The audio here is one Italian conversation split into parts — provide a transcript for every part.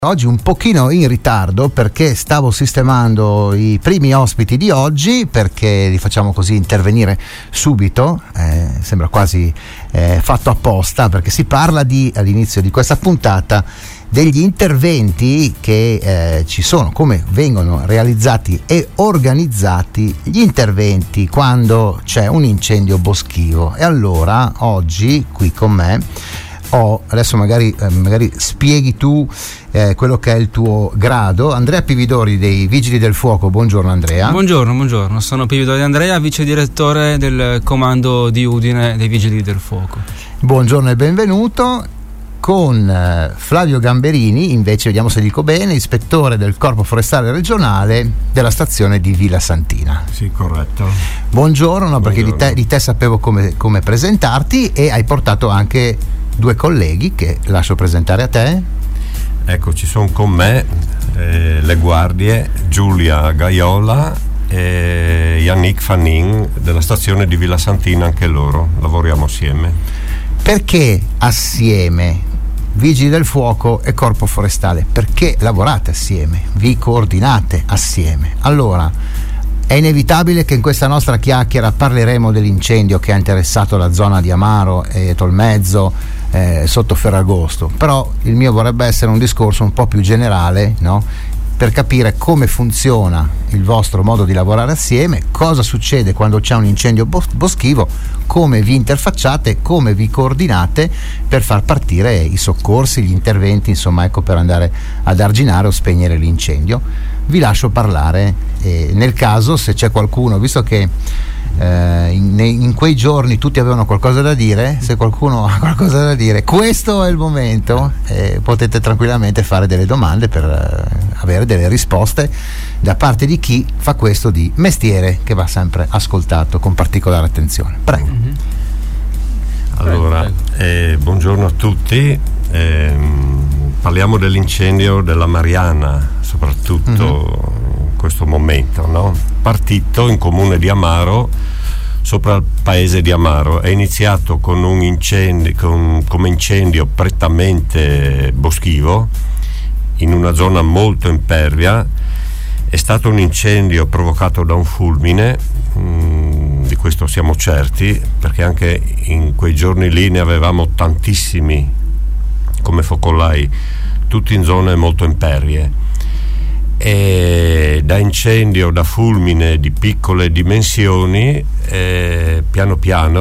Oggi un pochino in ritardo perché stavo sistemando i primi ospiti di oggi, perché li facciamo così intervenire subito, sembra quasi fatto apposta, perché si parla all'inizio di questa puntata degli interventi che ci sono, come vengono realizzati e organizzati gli interventi quando c'è un incendio boschivo. E allora oggi qui con me adesso magari spieghi tu quello che è il tuo grado. Andrea Pividori dei Vigili del Fuoco. Buongiorno Andrea. Buongiorno, sono Pividori Andrea, vice direttore del comando di Udine dei Vigili del Fuoco. Buongiorno e benvenuto. Con Flavio Gamberini, invece, vediamo se dico bene, ispettore del Corpo Forestale Regionale della stazione di Villa Santina. Sì, corretto. Buongiorno. Perché di te sapevo come presentarti, e hai portato anche due colleghi che lascio presentare a te. Ecco, ci sono con me le guardie Giulia Gaiola e Yannick Fannin della stazione di Villa Santina, anche loro lavoriamo assieme. Perché assieme Vigili del Fuoco e Corpo Forestale? Perché lavorate assieme, vi coordinate assieme. Allora, è inevitabile che in questa nostra chiacchiera parleremo dell'incendio che ha interessato la zona di Amaro e Tolmezzo sotto Ferragosto, però il mio vorrebbe essere un discorso un po' più generale, no? Per capire come funziona il vostro modo di lavorare assieme, cosa succede quando c'è un incendio boschivo, come vi interfacciate, come vi coordinate per far partire i soccorsi, gli interventi, insomma, ecco, per andare ad arginare o spegnere l'incendio. Vi lascio parlare, nel caso, se c'è qualcuno, visto che in quei giorni tutti avevano qualcosa da dire, se qualcuno ha qualcosa da dire, questo è il momento, potete tranquillamente fare delle domande per avere delle risposte da parte di chi fa questo di mestiere, che va sempre ascoltato con particolare attenzione. Prego. Allora, buongiorno a tutti. Parliamo dell'incendio della Mariana, soprattutto in questo momento, no? Partito in comune di Amaro, sopra il paese di Amaro. È iniziato con un incendio, come incendio prettamente boschivo, in una zona molto impervia. È stato un incendio provocato da un fulmine, di questo siamo certi, perché anche in quei giorni lì ne avevamo tantissimi come focolai, tutti in zone molto impervie. E da incendio, da fulmine di piccole dimensioni, piano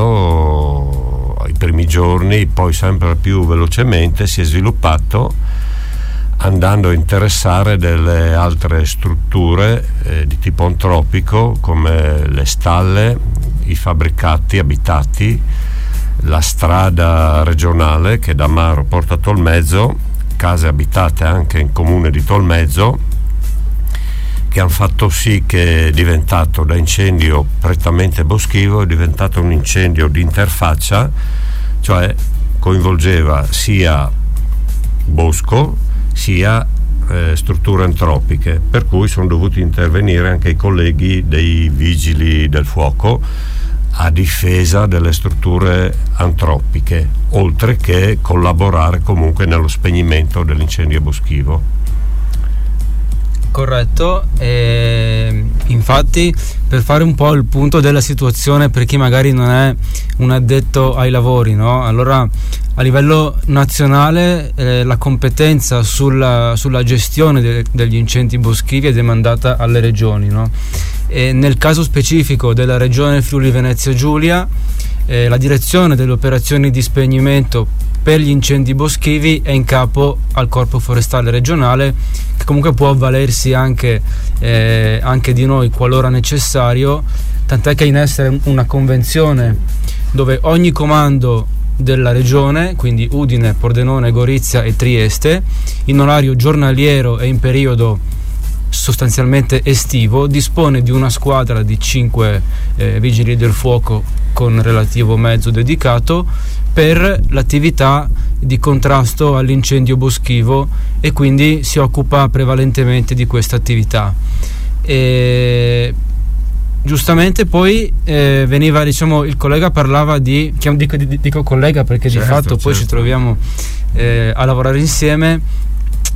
piano, i primi giorni, poi sempre più velocemente si è sviluppato, andando a interessare delle altre strutture di tipo antropico, come le stalle, i fabbricati abitati, la strada regionale che da Amaro porta a Tolmezzo, case abitate anche in comune di Tolmezzo, che hanno fatto sì che è diventato, da incendio prettamente boschivo, è diventato un incendio di interfaccia, cioè coinvolgeva sia bosco sia strutture antropiche, per cui sono dovuti intervenire anche i colleghi dei Vigili del Fuoco a difesa delle strutture antropiche, oltre che collaborare comunque nello spegnimento dell'incendio boschivo. Corretto, infatti, per fare un po' il punto della situazione per chi magari non è un addetto ai lavori, no? Allora, a livello nazionale la competenza sulla gestione degli incendi boschivi è demandata alle regioni, no? E nel caso specifico della regione Friuli Venezia Giulia, la direzione delle operazioni di spegnimento per gli incendi boschivi è in capo al Corpo Forestale Regionale, che comunque può avvalersi anche di noi qualora necessario, tant'è che è in essere una convenzione dove ogni comando della regione, quindi Udine, Pordenone, Gorizia e Trieste, in orario giornaliero e in periodo sostanzialmente estivo, dispone di una squadra di 5 vigili del fuoco con relativo mezzo dedicato per l'attività di contrasto all'incendio boschivo, e quindi si occupa prevalentemente di questa attività. Giustamente poi veniva, diciamo, il collega parlava dico collega perché certo, di fatto poi ci troviamo a lavorare insieme,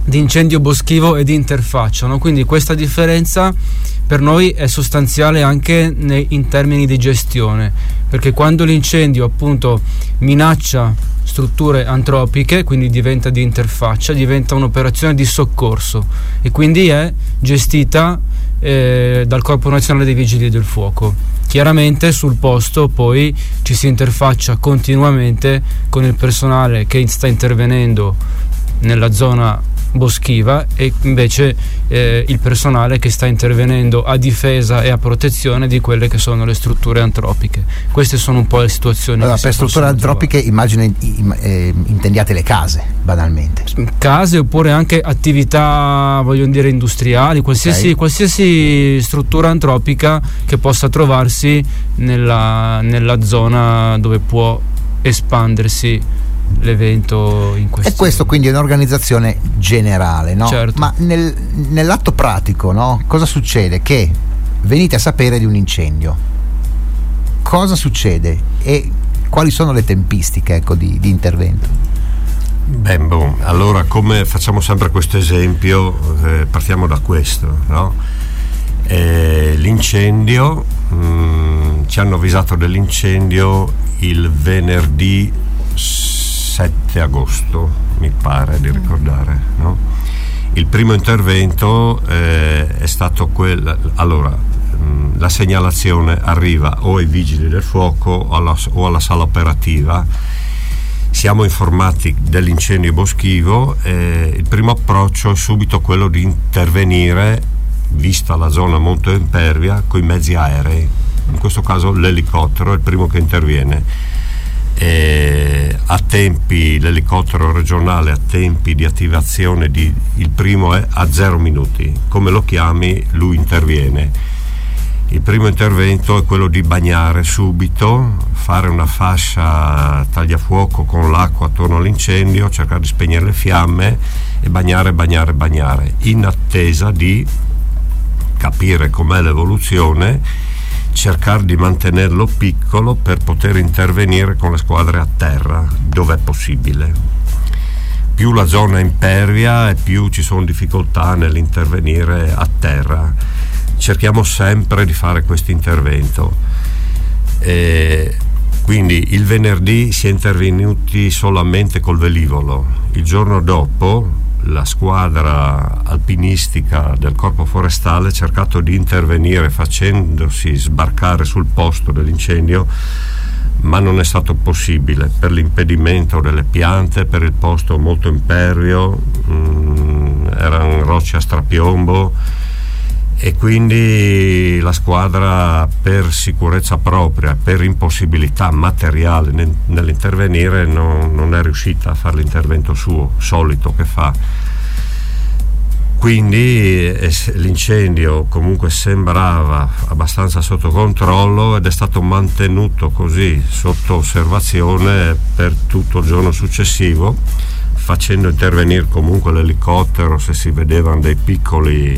di incendio boschivo e di interfaccia, no? Quindi questa differenza per noi è sostanziale anche in termini di gestione, perché quando l'incendio appunto minaccia strutture antropiche, quindi diventa di interfaccia, diventa un'operazione di soccorso e quindi è gestita dal Corpo Nazionale dei Vigili del Fuoco. Chiaramente sul posto poi ci si interfaccia continuamente con il personale che sta intervenendo nella zona boschiva e invece il personale che sta intervenendo a difesa e a protezione di quelle che sono le strutture antropiche. Queste sono un po' le situazioni. Allora, per strutture antropiche immagino intendiate le case, banalmente. Case oppure anche attività, voglio dire, industriali, qualsiasi struttura antropica che possa trovarsi nella zona dove può espandersi l'evento in questione. E questo quindi è un'organizzazione generale, no? Certo. Ma nell'atto pratico, no? Cosa succede? Che venite a sapere di un incendio. Cosa succede? E quali sono le tempistiche, ecco, di intervento? Allora, come facciamo sempre questo esempio, partiamo da questo, no? L'incendio, ci hanno avvisato dell'incendio il venerdì 7 agosto, mi pare di ricordare, no? Il primo intervento è stato allora la segnalazione arriva o ai vigili del fuoco o alla sala operativa. Siamo informati dell'incendio boschivo e il primo approccio è subito quello di intervenire, vista la zona molto impervia, con i mezzi aerei. In questo caso l'elicottero è il primo che interviene. A tempi, l'elicottero regionale a tempi di attivazione il primo è a 0 minuti, come lo chiami lui interviene. Il primo intervento è quello di bagnare subito, fare una fascia tagliafuoco con l'acqua attorno all'incendio, cercare di spegnere le fiamme e bagnare, in attesa di capire com'è l'evoluzione, cercare di mantenerlo piccolo per poter intervenire con le squadre a terra dove è possibile. Più la zona è impervia e più ci sono difficoltà nell'intervenire a terra. Cerchiamo sempre di fare questo intervento. Quindi il venerdì si è intervenuti solamente col velivolo. Il giorno dopo la squadra alpinistica del Corpo Forestale ha cercato di intervenire facendosi sbarcare sul posto dell'incendio, ma non è stato possibile per l'impedimento delle piante, per il posto molto impervio, erano rocce a strapiombo e quindi la squadra, per sicurezza propria, per impossibilità materiale nell'intervenire, non è riuscita a fare l'intervento suo solito che fa. Quindi l'incendio comunque sembrava abbastanza sotto controllo ed è stato mantenuto così sotto osservazione per tutto il giorno successivo, facendo intervenire comunque l'elicottero se si vedevano dei piccoli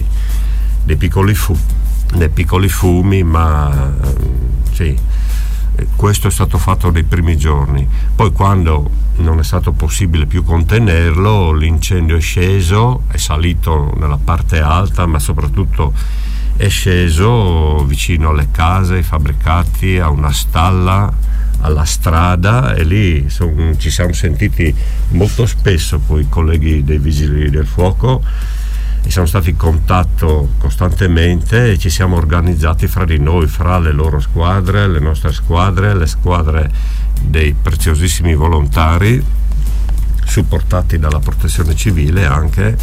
fumi, ma sì, questo è stato fatto nei primi giorni. Poi, quando non è stato possibile più contenerlo, l'incendio è sceso, è salito nella parte alta, ma soprattutto è sceso vicino alle case, ai fabbricati, a una stalla, alla strada, e lì ci siamo sentiti molto spesso con i colleghi dei vigili del fuoco e siamo stati in contatto costantemente e ci siamo organizzati fra di noi, fra le loro squadre, le nostre squadre, le squadre dei preziosissimi volontari supportati dalla protezione civile anche.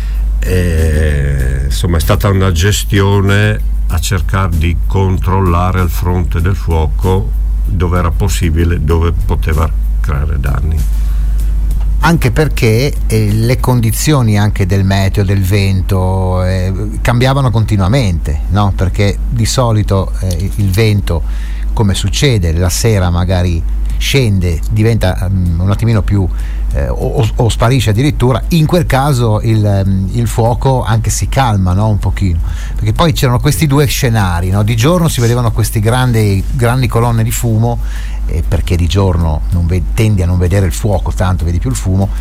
E, insomma, è stata una gestione a cercare di controllare il fronte del fuoco dove era possibile, dove poteva creare danni. Anche perché le condizioni anche del meteo, del vento cambiavano continuamente, no? Perché di solito il vento, come succede, la sera magari scende, diventa un attimino più o sparisce addirittura. In quel caso il fuoco anche si calma, no? Un pochino, perché poi c'erano questi due scenari, no? Di giorno si vedevano questi grandi colonne di fumo, perché di giorno tendi a non vedere il fuoco, tanto vedi più il fumo,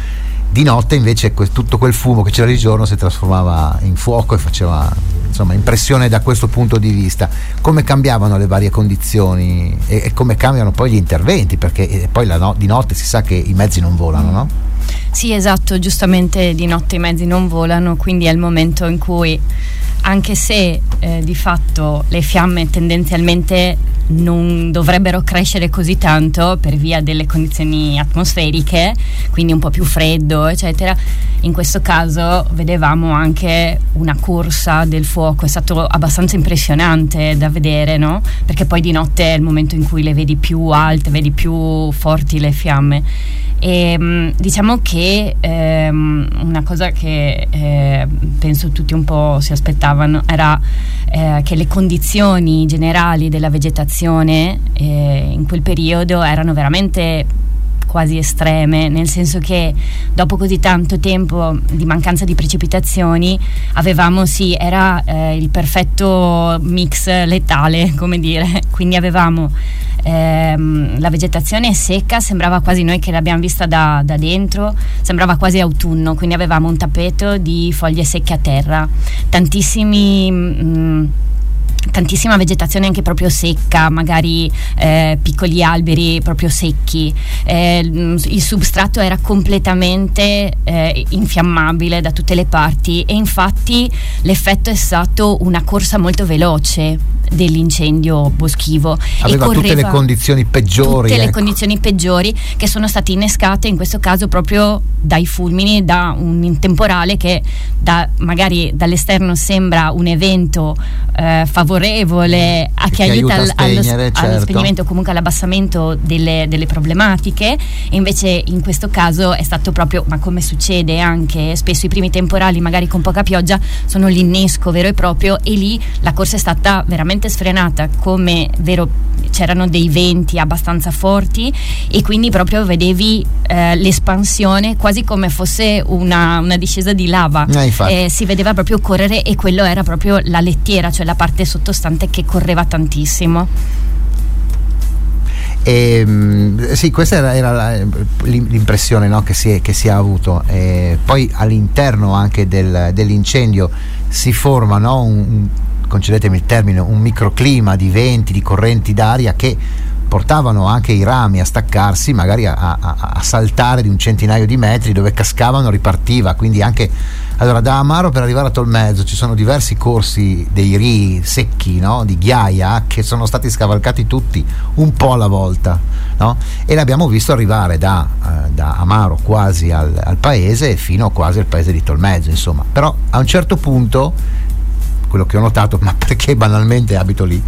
Di notte invece tutto quel fumo che c'era di giorno si trasformava in fuoco e faceva, insomma, impressione da questo punto di vista. Come cambiavano le varie condizioni e come cambiano poi gli interventi, perché poi di notte si sa che i mezzi non volano, no? Sì, esatto, giustamente di notte i mezzi non volano, quindi è il momento in cui, anche se di fatto le fiamme tendenzialmente non dovrebbero crescere così tanto per via delle condizioni atmosferiche, quindi un po' più freddo eccetera, in questo caso vedevamo anche una corsa del fuoco. È stato abbastanza impressionante da vedere, no? Perché poi di notte è il momento in cui le vedi più alte, vedi più forti le fiamme. E diciamo che una cosa che penso tutti un po' si aspettavano era che le condizioni generali della vegetazione in quel periodo erano veramente quasi estreme, nel senso che dopo così tanto tempo di mancanza di precipitazioni avevamo, era il perfetto mix letale, come dire, quindi avevamo la vegetazione secca, sembrava quasi, noi che l'abbiamo vista da dentro, sembrava quasi autunno, quindi avevamo un tappeto di foglie secche a terra, tantissima vegetazione anche proprio secca, magari piccoli alberi proprio secchi, il substrato era completamente infiammabile da tutte le parti e infatti l'effetto è stato una corsa molto veloce dell'incendio boschivo. Aveva tutte le condizioni peggiori, le condizioni peggiori che sono state innescate in questo caso proprio dai fulmini, da un temporale che magari dall'esterno sembra un evento favorevole che aiuta allo spegnimento o comunque all'abbassamento delle problematiche, e invece in questo caso è stato proprio, ma come succede anche spesso, i primi temporali magari con poca pioggia sono l'innesco vero e proprio, e lì la corsa è stata veramente sfrenata, come c'erano dei venti abbastanza forti e quindi proprio vedevi l'espansione quasi come fosse una discesa di lava, si vedeva proprio correre, e quello era proprio la lettiera, cioè la parte sottostante che correva tantissimo. Sì, questa era l'impressione, no, che si è avuto. Poi all'interno anche dell'incendio si forma, no, concedetemi il termine, un microclima di venti, di correnti d'aria che portavano anche i rami a staccarsi, magari a saltare di un centinaio di metri, dove cascavano ripartiva. Quindi anche, allora, da Amaro per arrivare a Tolmezzo ci sono diversi corsi dei rii secchi, no? Di ghiaia, che sono stati scavalcati tutti un po' alla volta, no? E l'abbiamo visto arrivare da Amaro quasi al paese fino quasi al paese di Tolmezzo, insomma. Però a un certo punto, quello che ho notato, ma perché banalmente abito lì,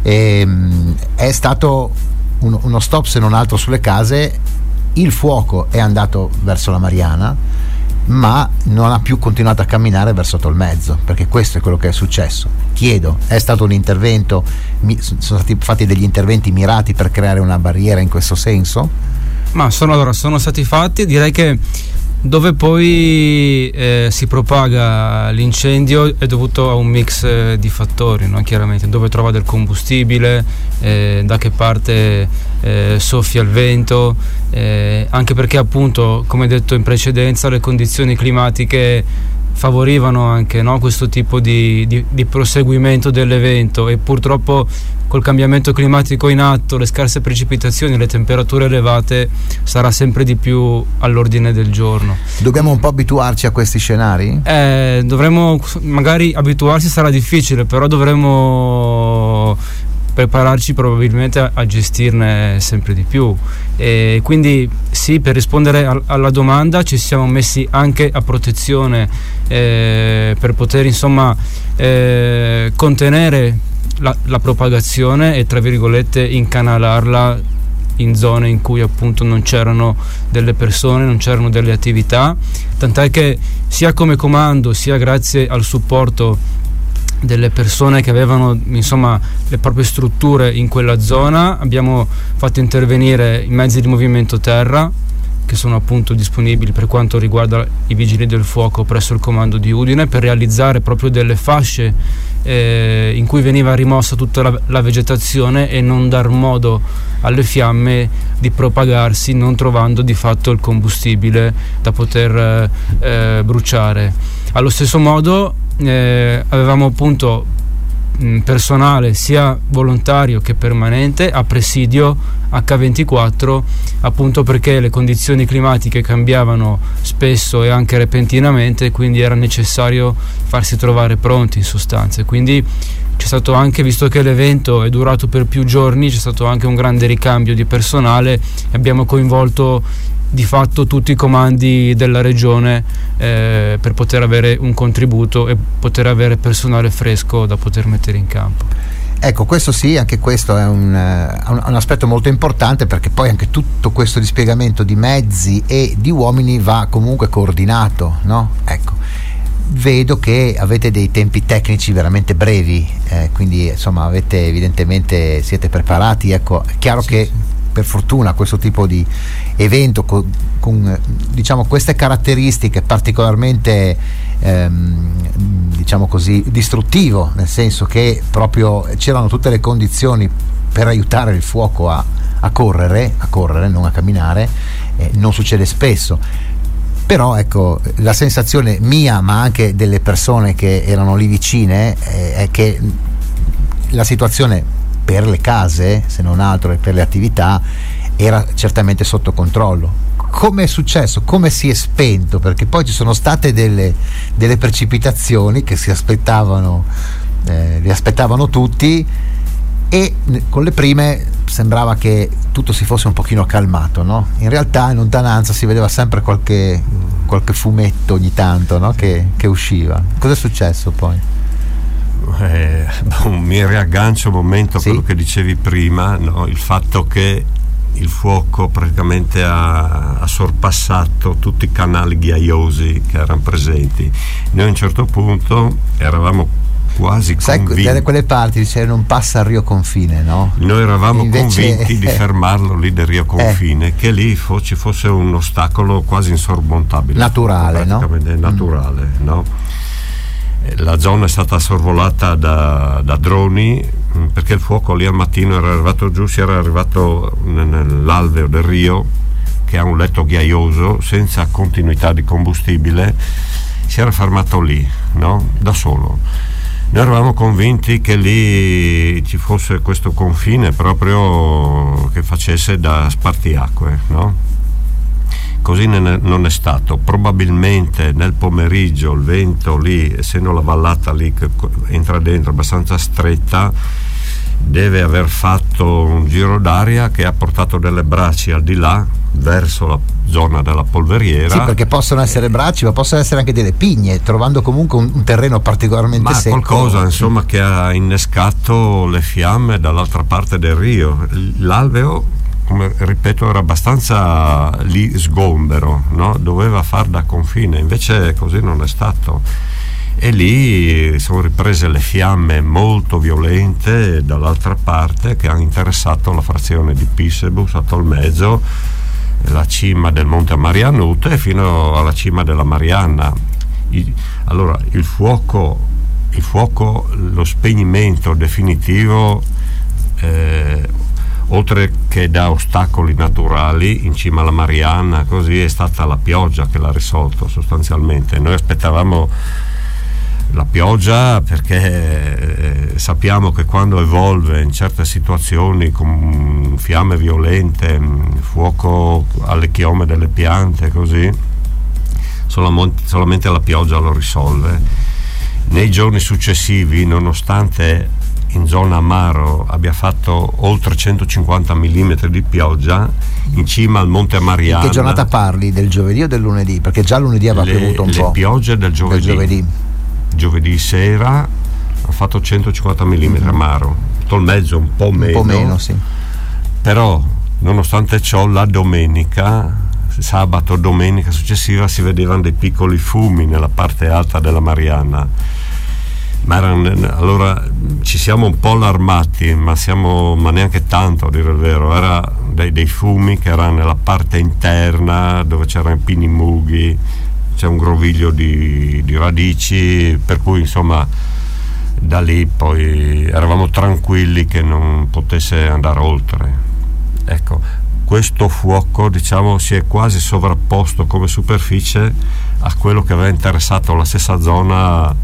è stato uno stop, se non altro, sulle case. Il fuoco è andato verso la Mariana, ma non ha più continuato a camminare verso Tolmezzo, perché questo è quello che è successo. Chiedo, è stato un intervento, sono stati fatti degli interventi mirati per creare una barriera in questo senso? Ma sono stati fatti, direi che dove poi si propaga l'incendio è dovuto a un mix di fattori, no? Chiaramente dove trova del combustibile, da che parte soffia il vento, anche perché appunto, come detto in precedenza, le condizioni climatiche favorivano anche, no, questo tipo di proseguimento dell'evento, e purtroppo col cambiamento climatico in atto, le scarse precipitazioni, le temperature elevate, sarà sempre di più all'ordine del giorno. Dobbiamo un po' abituarci a questi scenari? Dovremmo, magari abituarsi sarà difficile, però dovremmo prepararci probabilmente a gestirne sempre di più. E quindi sì, per rispondere alla domanda, ci siamo messi anche a protezione per poter, insomma, contenere la propagazione e, tra virgolette, incanalarla in zone in cui appunto non c'erano delle persone, non c'erano delle attività, tant'è che sia come comando sia grazie al supporto delle persone che avevano, insomma, le proprie strutture in quella zona, abbiamo fatto intervenire i mezzi di movimento terra, che sono appunto disponibili per quanto riguarda i vigili del fuoco presso il comando di Udine, per realizzare proprio delle fasce in cui veniva rimossa tutta la vegetazione e non dar modo alle fiamme di propagarsi, non trovando di fatto il combustibile da poter bruciare. Allo stesso modo avevamo appunto personale sia volontario che permanente a presidio H24, appunto perché le condizioni climatiche cambiavano spesso e anche repentinamente, quindi era necessario farsi trovare pronti in sostanza. Quindi c'è stato anche, visto che l'evento è durato per più giorni, c'è stato anche un grande ricambio di personale e abbiamo coinvolto di fatto tutti i comandi della regione per poter avere un contributo e poter avere personale fresco da poter mettere in campo. Ecco, questo sì, anche questo è un aspetto molto importante, perché poi anche tutto questo dispiegamento di mezzi e di uomini va comunque coordinato, no? Ecco, vedo che avete dei tempi tecnici veramente brevi, quindi insomma siete preparati, ecco, è chiaro che per fortuna questo tipo di evento con diciamo queste caratteristiche particolarmente diciamo così distruttivo, nel senso che proprio c'erano tutte le condizioni per aiutare il fuoco a correre, non a camminare, non succede spesso. Però ecco, la sensazione mia, ma anche delle persone che erano lì vicine, è che la situazione per le case, se non altro, e per le attività era certamente sotto controllo. Come è successo? Come si è spento? Perché poi ci sono state delle precipitazioni che li aspettavano tutti, e con le prime sembrava che tutto si fosse un pochino calmato, no? In realtà in lontananza si vedeva sempre qualche fumetto ogni tanto, no? che usciva. Cosa è successo poi? Mi riaggancio un momento a quello che dicevi prima, no? Il fatto che il fuoco praticamente ha sorpassato tutti i canali ghiaiosi che erano presenti. Noi a un certo punto eravamo quasi convinti, da quelle parti dice non passa il Rio Confine, no? Noi eravamo convinti di fermarlo lì del Rio Confine, che lì ci fosse un ostacolo quasi insormontabile, naturale, no? Naturale, no? La zona è stata sorvolata da droni, perché il fuoco lì al mattino era arrivato giù, si era arrivato nell'alveo del Rio, che ha un letto ghiaioso senza continuità di combustibile, si era fermato lì, no? Da solo. Noi eravamo convinti che lì ci fosse questo confine proprio che facesse da spartiacque, no? Così non è stato. Probabilmente nel pomeriggio il vento lì, essendo la vallata lì che entra dentro abbastanza stretta, deve aver fatto un giro d'aria che ha portato delle bracci al di là verso la zona della polveriera. Sì, perché possono essere bracci, ma possono essere anche delle pigne, trovando comunque un terreno particolarmente secco. Ma qualcosa insomma che ha innescato le fiamme dall'altra parte del Rio. L'alveo, come ripeto, era abbastanza lì sgombero, no? Doveva far da confine, invece così non è stato, e lì sono riprese le fiamme molto violente dall'altra parte, che hanno interessato la frazione di Pissebus a Tolmezzo, la cima del Monte Marianute fino alla cima della Marianna. Allora il fuoco, lo spegnimento definitivo, oltre che da ostacoli naturali in cima alla Marianna, così, è stata la pioggia che l'ha risolto sostanzialmente. Noi aspettavamo la pioggia perché sappiamo che quando evolve in certe situazioni con fiamme violente, fuoco alle chiome delle piante, così, solamente la pioggia lo risolve. Nei giorni successivi, nonostante in zona Amaro abbia fatto oltre 150 mm di pioggia in cima al Monte Marianna. Di che giornata parli? Del giovedì o del lunedì? Perché già lunedì aveva piovuto un po'. Le piogge del giovedì. Giovedì sera ha fatto 150 mm Amaro, Tolmezzo un po' meno, sì. Però nonostante ciò la domenica, sabato, domenica successiva, si vedevano dei piccoli fumi nella parte alta della Marianna. Allora ci siamo un po' allarmati, ma neanche tanto, a dire il vero. Era dei fumi che erano nella parte interna dove c'erano pini mughi, c'è un groviglio di radici, per cui insomma da lì poi eravamo tranquilli che non potesse andare oltre. Ecco, questo fuoco, diciamo, si è quasi sovrapposto come superficie a quello che aveva interessato la stessa zona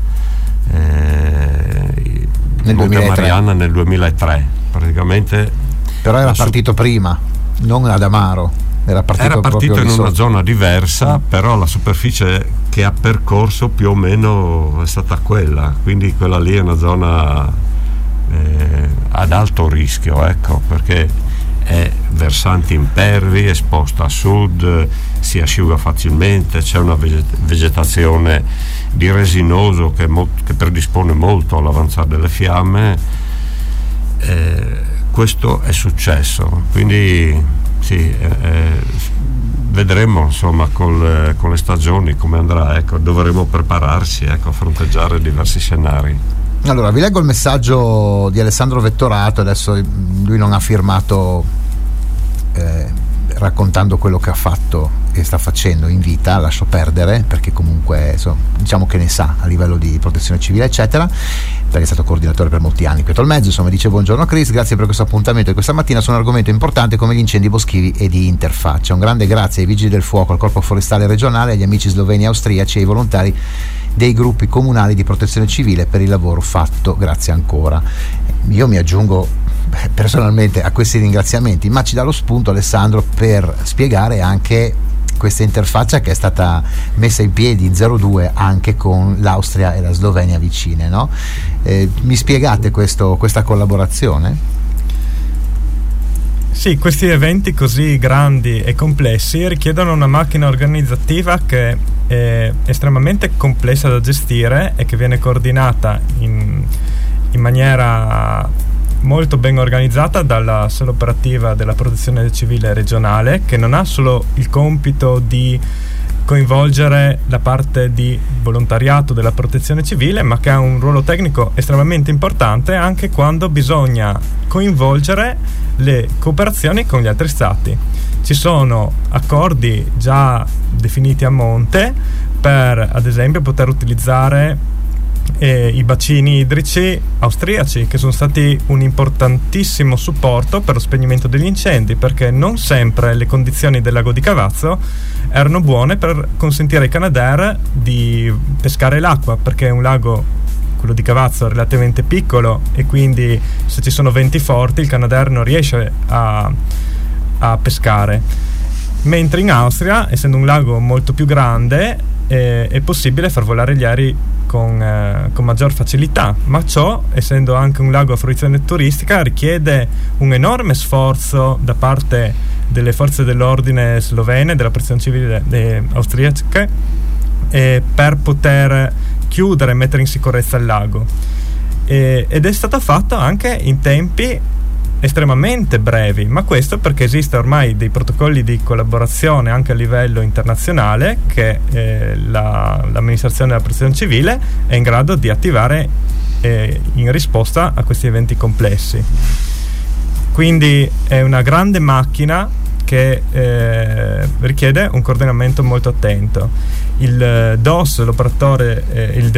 nel 2003. Mariana nel 2003 praticamente. Però era partito prima, non ad Amaro, era partito in una zona diversa, però la superficie che ha percorso più o meno è stata quella, quindi quella lì è una zona ad alto rischio, ecco, perché è versanti impervi, esposta a sud, si asciuga facilmente, c'è una vegetazione di resinoso che predispone molto all'avanzare delle fiamme. Questo è successo, quindi sì, vedremo insomma con le stagioni come andrà, ecco, dovremo prepararsi, ecco, a fronteggiare diversi scenari. Allora, vi leggo il messaggio di Alessandro Vettorato. Adesso lui non ha firmato raccontando quello che ha fatto e sta facendo in vita, lascio perdere, perché comunque diciamo che ne sa a livello di protezione civile eccetera, perché è stato coordinatore per molti anni qui al mezzo. Insomma, dice: buongiorno Chris, grazie per questo appuntamento di questa mattina su un argomento importante come gli incendi boschivi e di interfaccia. Un grande grazie ai vigili del fuoco, al corpo forestale regionale, agli amici sloveni e austriaci e ai volontari dei gruppi comunali di protezione civile per il lavoro fatto, grazie ancora. Io mi aggiungo personalmente a questi ringraziamenti, ma ci dà lo spunto Alessandro per spiegare anche questa interfaccia che è stata messa in piedi in 02 anche con l'Austria e la Slovenia vicine, no? Mi spiegate questa collaborazione? Sì, questi eventi così grandi e complessi richiedono una macchina organizzativa che è estremamente complessa da gestire e che viene coordinata in maniera molto ben organizzata dalla sala operativa della protezione civile regionale, che non ha solo il compito di coinvolgere la parte di volontariato della protezione civile, ma che ha un ruolo tecnico estremamente importante anche quando bisogna coinvolgere le cooperazioni con gli altri stati. Ci sono accordi già definiti a monte per, ad esempio, poter utilizzare i bacini idrici austriaci, che sono stati un importantissimo supporto per lo spegnimento degli incendi, perché non sempre le condizioni del lago di Cavazzo erano buone per consentire ai Canadair di pescare l'acqua, perché è un lago, quello di Cavazzo, relativamente piccolo, e quindi se ci sono venti forti il Canadair non riesce a pescare, mentre in Austria, essendo un lago molto più grande, è possibile far volare gli aerei con maggior facilità, ma ciò, essendo anche un lago a fruizione turistica, richiede un enorme sforzo da parte delle forze dell'ordine slovene, della protezione civile austriache, per poter chiudere e mettere in sicurezza il lago, ed è stato fatto anche in tempi estremamente brevi, ma questo perché esiste ormai dei protocolli di collaborazione anche a livello internazionale che l'amministrazione della protezione civile è in grado di attivare in risposta a questi eventi complessi. Quindi è una grande macchina che richiede un coordinamento molto attento. Il DOS, l'operatore, il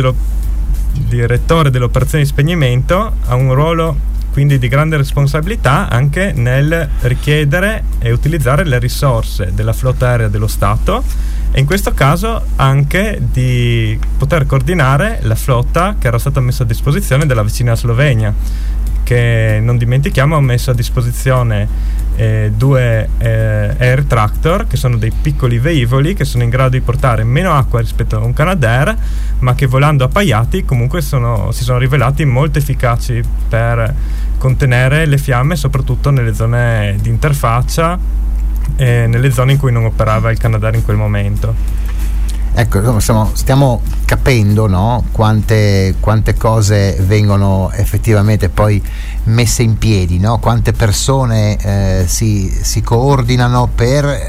direttore dell'operazione di spegnimento, ha un ruolo quindi di grande responsabilità anche nel richiedere e utilizzare le risorse della flotta aerea dello Stato, e in questo caso anche di poter coordinare la flotta che era stata messa a disposizione dalla vicina Slovenia, che, non dimentichiamo, ha messo a disposizione due air tractor, che sono dei piccoli velivoli che sono in grado di portare meno acqua rispetto a un Canadair, ma che volando appaiati comunque si sono rivelati molto efficaci per contenere le fiamme, soprattutto nelle zone di interfaccia e nelle zone in cui non operava il Canadair in quel momento. Ecco, stiamo capendo, no, quante cose vengono effettivamente poi messe in piedi, no? Quante persone si coordinano per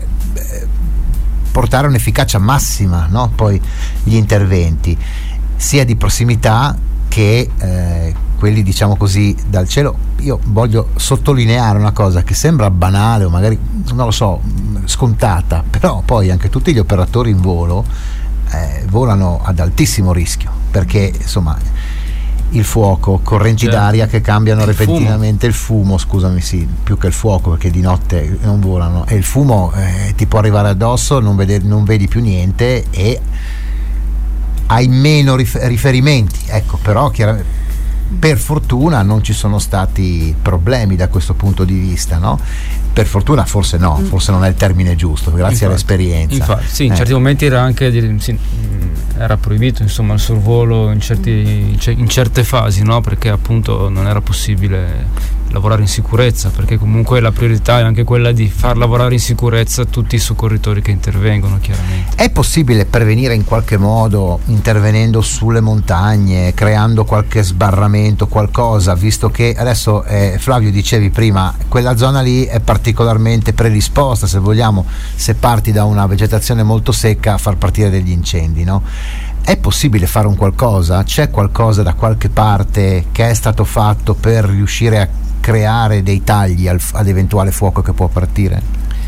portare un'efficacia massima, no? Poi gli interventi sia di prossimità che quelli, diciamo così, dal cielo. Io voglio sottolineare una cosa che sembra banale o magari, non lo so, scontata, però poi anche tutti gli operatori in volo volano ad altissimo rischio, perché insomma il fuoco, correnti d'aria che cambiano repentinamente, il fumo, scusami, sì, più che il fuoco, perché di notte non volano, e il fumo ti può arrivare addosso, non vedi più niente e hai meno riferimenti, ecco. Però chiaramente, per fortuna non ci sono stati problemi da questo punto di vista, no? Per fortuna forse no, forse non è il termine giusto, grazie all'esperienza. Infatti, sì, in certi momenti era anche era proibito, insomma, il sorvolo in certe fasi, no? Perché appunto non era possibile lavorare in sicurezza, perché comunque la priorità è anche quella di far lavorare in sicurezza tutti i soccorritori che intervengono, chiaramente. È possibile prevenire in qualche modo intervenendo sulle montagne, creando qualche sbarramento, qualcosa, visto che adesso Flavio dicevi prima, quella zona lì è particolarmente predisposta, se vogliamo, se parti da una vegetazione molto secca, a far partire degli incendi, no? È possibile fare un qualcosa? C'è qualcosa da qualche parte che è stato fatto per riuscire a creare dei tagli ad eventuale fuoco che può partire?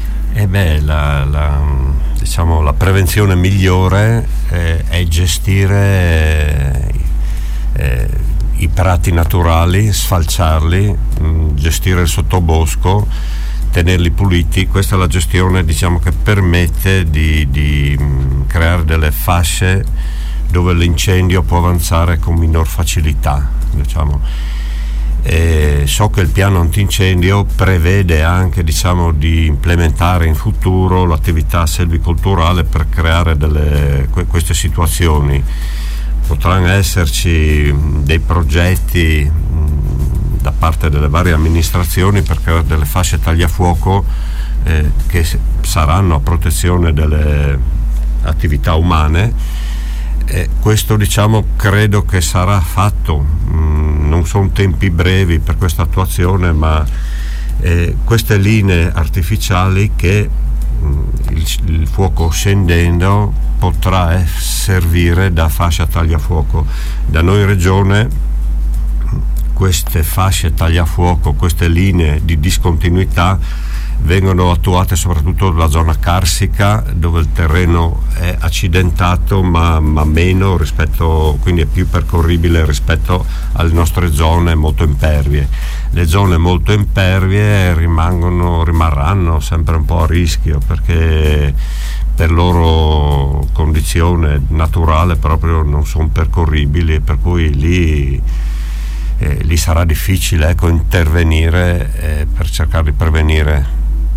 Diciamo, la prevenzione migliore è gestire i prati naturali, sfalciarli, gestire il sottobosco, tenerli puliti. Questa è la gestione, diciamo, che permette di creare delle fasce dove l'incendio può avanzare con minor facilità, diciamo. So che il piano antincendio prevede anche, diciamo, di implementare in futuro l'attività selvicolturale per creare queste situazioni. Potranno esserci dei progetti da parte delle varie amministrazioni per creare delle fasce tagliafuoco che saranno a protezione delle attività umane. Questo, diciamo, credo che sarà fatto. Non sono tempi brevi per questa attuazione, ma queste linee artificiali che il fuoco scendendo potrà servire da fascia tagliafuoco. Da noi in regione queste fasce tagliafuoco, queste linee di discontinuità vengono attuate soprattutto nella zona carsica, dove il terreno è accidentato ma meno rispetto, quindi è più percorribile rispetto alle nostre zone molto impervie. Le zone molto impervie rimarranno sempre un po' a rischio, perché per loro condizione naturale proprio non sono percorribili, e per cui lì sarà difficile, ecco, intervenire per cercare di prevenire.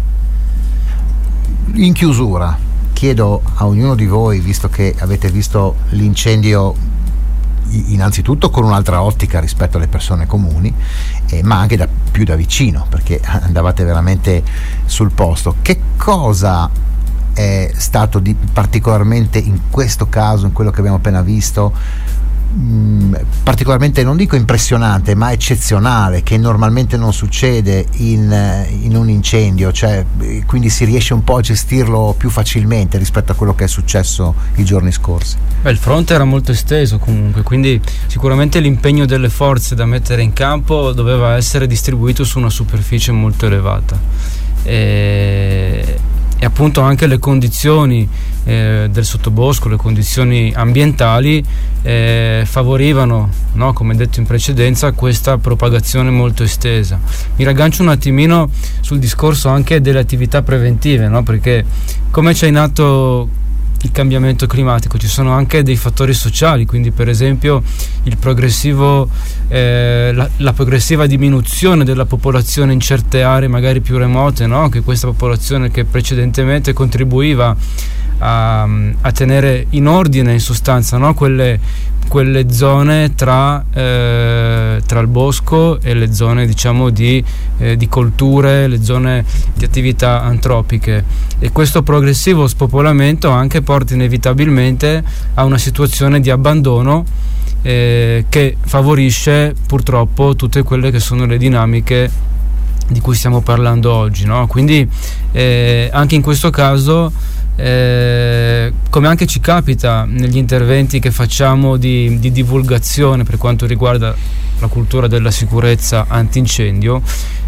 In chiusura chiedo a ognuno di voi, visto che avete visto l'incendio innanzitutto con un'altra ottica rispetto alle persone comuni, ma anche più da vicino, perché andavate veramente sul posto, che cosa è stato particolarmente in questo caso, in quello che abbiamo appena visto, particolarmente, non dico impressionante, ma eccezionale, che normalmente non succede in un incendio, cioè quindi si riesce un po' a gestirlo più facilmente rispetto a quello che è successo i giorni scorsi? Il fronte era molto esteso comunque, quindi sicuramente l'impegno delle forze da mettere in campo doveva essere distribuito su una superficie molto elevata, e appunto anche le condizioni del sottobosco, le condizioni ambientali favorivano, no, come detto in precedenza, questa propagazione molto estesa. Mi raggancio un attimino sul discorso anche delle attività preventive, no? Perché come c'è in atto il cambiamento climatico, ci sono anche dei fattori sociali, quindi per esempio il progressivo la progressiva diminuzione della popolazione in certe aree magari più remote, no? Che questa popolazione che precedentemente contribuiva a tenere in ordine, in sostanza, no? quelle zone tra il bosco e le zone, diciamo, di colture, le zone di attività antropiche, e questo progressivo spopolamento anche porta inevitabilmente a una situazione di abbandono che favorisce purtroppo tutte quelle che sono le dinamiche di cui stiamo parlando oggi, no? Quindi anche in questo caso, come anche ci capita negli interventi che facciamo di divulgazione per quanto riguarda la cultura della sicurezza antincendio,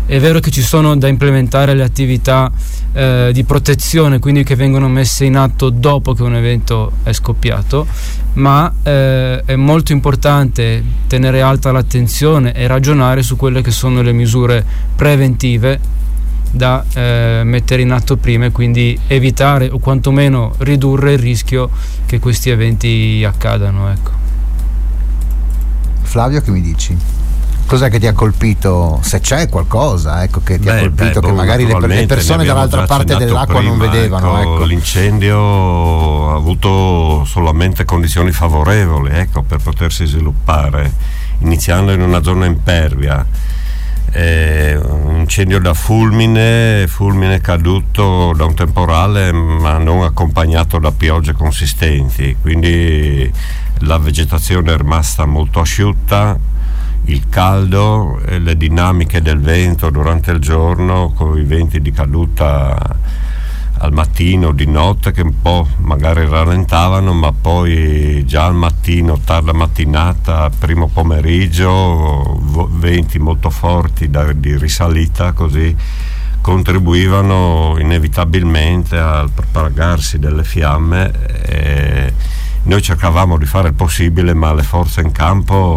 È vero che ci sono da implementare le attività di protezione, quindi che vengono messe in atto dopo che un evento è scoppiato, ma è molto importante tenere alta l'attenzione e ragionare su quelle che sono le misure preventive da mettere in atto prima, e quindi evitare o quantomeno ridurre il rischio che questi eventi accadano, ecco. Flavio, che mi dici? Cos'è che ti ha colpito, se c'è qualcosa, ecco, che ti ha colpito, che magari le persone dall'altra parte dell'acqua non vedevano? Ecco. L'incendio ha avuto solamente condizioni favorevoli, ecco, per potersi sviluppare, iniziando in una zona impervia. Un incendio da fulmine caduto da un temporale, ma non accompagnato da piogge consistenti, quindi la vegetazione è rimasta molto asciutta. Il caldo e le dinamiche del vento durante il giorno, con i venti di caduta al mattino, di notte, che un po' magari rallentavano, ma poi già al mattino, tarda mattinata, primo pomeriggio, venti molto forti di risalita, così contribuivano inevitabilmente al propagarsi delle fiamme. E noi cercavamo di fare il possibile, ma le forze in campo,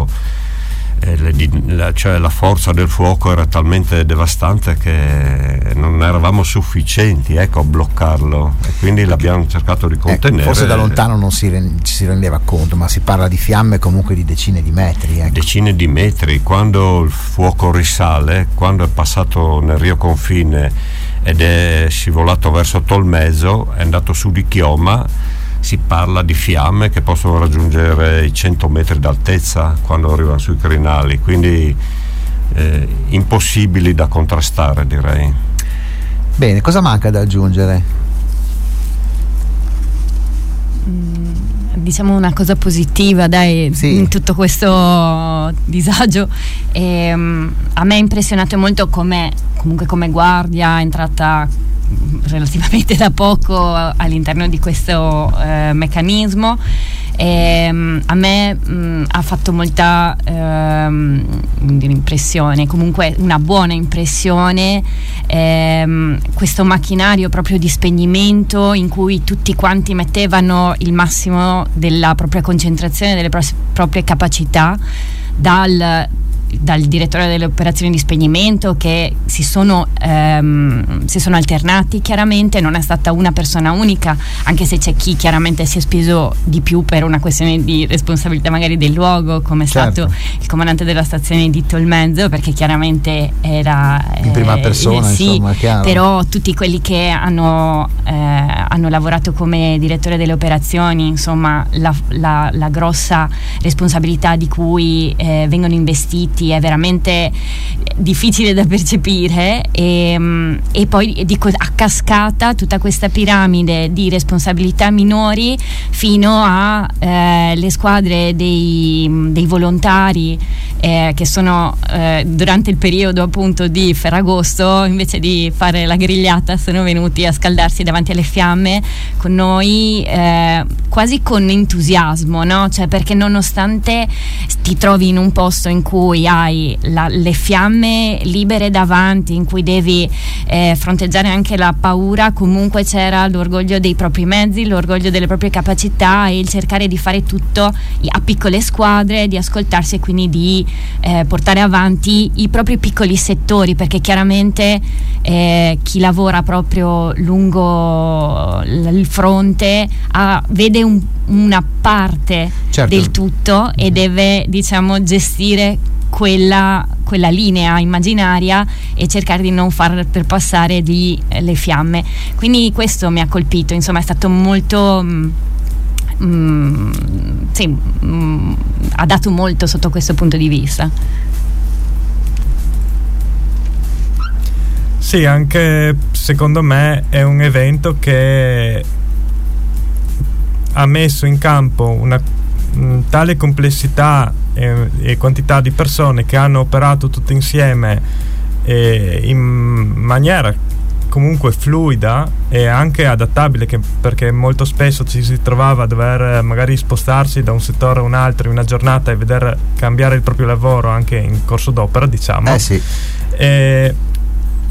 cioè la forza del fuoco era talmente devastante che non eravamo sufficienti, ecco, a bloccarlo, e quindi l'abbiamo cercato di contenere. Forse da lontano non si rendeva conto, ma si parla di fiamme comunque di decine di metri, ecco. Decine di metri. Quando il fuoco risale, quando è passato nel Rio Confine ed è scivolato verso Tolmezzo, è andato su di Chioma, si parla di fiamme che possono raggiungere i 100 metri d'altezza quando arrivano sui crinali, quindi impossibili da contrastare, direi. Bene, cosa manca da aggiungere? Diciamo una cosa positiva, dai, sì, in tutto questo disagio. A me è impressionato molto comunque come guardia, è entrata relativamente da poco all'interno di questo meccanismo. A me ha fatto molta impressione, comunque una buona impressione, questo macchinario proprio di spegnimento in cui tutti quanti mettevano il massimo della propria concentrazione, delle proprie capacità, dal direttore delle operazioni di spegnimento, che si sono alternati. Chiaramente non è stata una persona unica, anche se c'è chi chiaramente si è speso di più per una questione di responsabilità magari del luogo, come è stato il comandante della stazione di Tolmezzo, perché chiaramente era in prima persona, sì, insomma, chiaro. Però tutti quelli che hanno lavorato come direttore delle operazioni, insomma la grossa responsabilità di cui vengono investiti è veramente difficile da percepire, e poi dico, a cascata tutta questa piramide di responsabilità minori fino a le squadre dei volontari che sono durante il periodo appunto di Ferragosto, invece di fare la grigliata, sono venuti a scaldarsi davanti alle fiamme con noi, quasi con entusiasmo, no? Cioè, perché nonostante ti trovi in un posto in cui hai le fiamme libere davanti, in cui devi fronteggiare anche la paura, comunque c'era l'orgoglio dei propri mezzi, l'orgoglio delle proprie capacità e il cercare di fare tutto a piccole squadre, di ascoltarsi e quindi di portare avanti i propri piccoli settori, perché chiaramente chi lavora proprio lungo il fronte vede una parte, certo, del tutto, e deve, diciamo, gestire quella linea immaginaria e cercare di non far perpassare le fiamme. Quindi questo mi ha colpito, insomma è stato molto ha dato molto sotto questo punto di vista. Sì, anche secondo me è un evento che ha messo in campo una tale complessità e quantità di persone che hanno operato tutte insieme in maniera comunque fluida e anche adattabile, perché molto spesso ci si trovava a dover magari spostarsi da un settore a un altro in una giornata e vedere cambiare il proprio lavoro anche in corso d'opera, diciamo. Sì.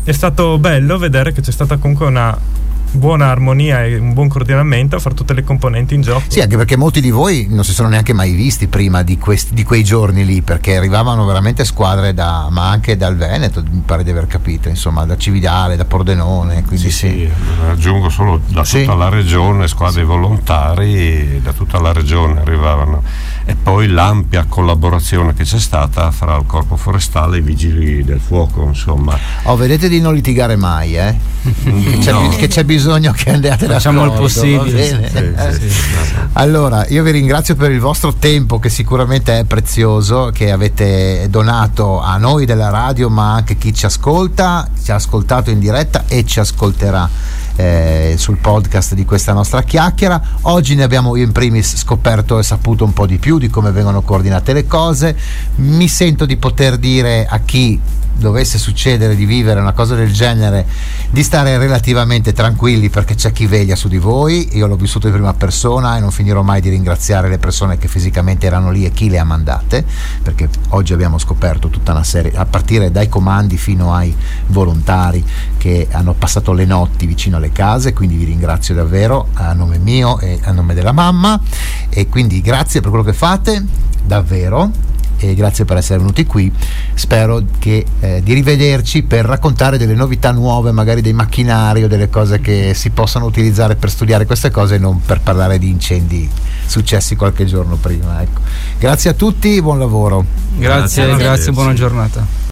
è stato bello vedere che c'è stata comunque una buona armonia e un buon coordinamento fra tutte le componenti in gioco. Sì, anche perché molti di voi non si sono neanche mai visti prima di quei giorni lì, perché arrivavano veramente squadre ma anche dal Veneto, mi pare di aver capito, insomma, da Cividale, da Pordenone, quindi sì. Aggiungo solo da tutta la regione, squadre volontari da tutta la regione arrivavano, e poi l'ampia collaborazione che c'è stata fra il Corpo Forestale e i Vigili del Fuoco, insomma. Vedete di non litigare mai, che c'è bisogno che andiate d'accordo. Facciamo il possibile. Sì. Allora, io vi ringrazio per il vostro tempo, che sicuramente è prezioso, che avete donato a noi della radio, ma anche chi ci ascolta, ci ha ascoltato in diretta e ci ascolterà sul podcast di questa nostra chiacchiera. Oggi ne abbiamo io in primis scoperto e saputo un po' di più di come vengono coordinate le cose. Mi sento di poter dire a chi dovesse succedere di vivere una cosa del genere di stare relativamente tranquilli, perché c'è chi veglia su di voi. Io l'ho vissuto in prima persona e non finirò mai di ringraziare le persone che fisicamente erano lì e chi le ha mandate, perché oggi abbiamo scoperto tutta una serie, a partire dai comandi fino ai volontari che hanno passato le notti vicino alle case, quindi vi ringrazio davvero a nome mio e a nome della mamma, e quindi grazie per quello che fate davvero, e grazie per essere venuti qui. Spero che di rivederci per raccontare delle novità nuove, magari dei macchinari o delle cose che si possono utilizzare per studiare queste cose, e non per parlare di incendi successi qualche giorno prima. Ecco. Grazie a tutti, buon lavoro. Grazie, buona giornata.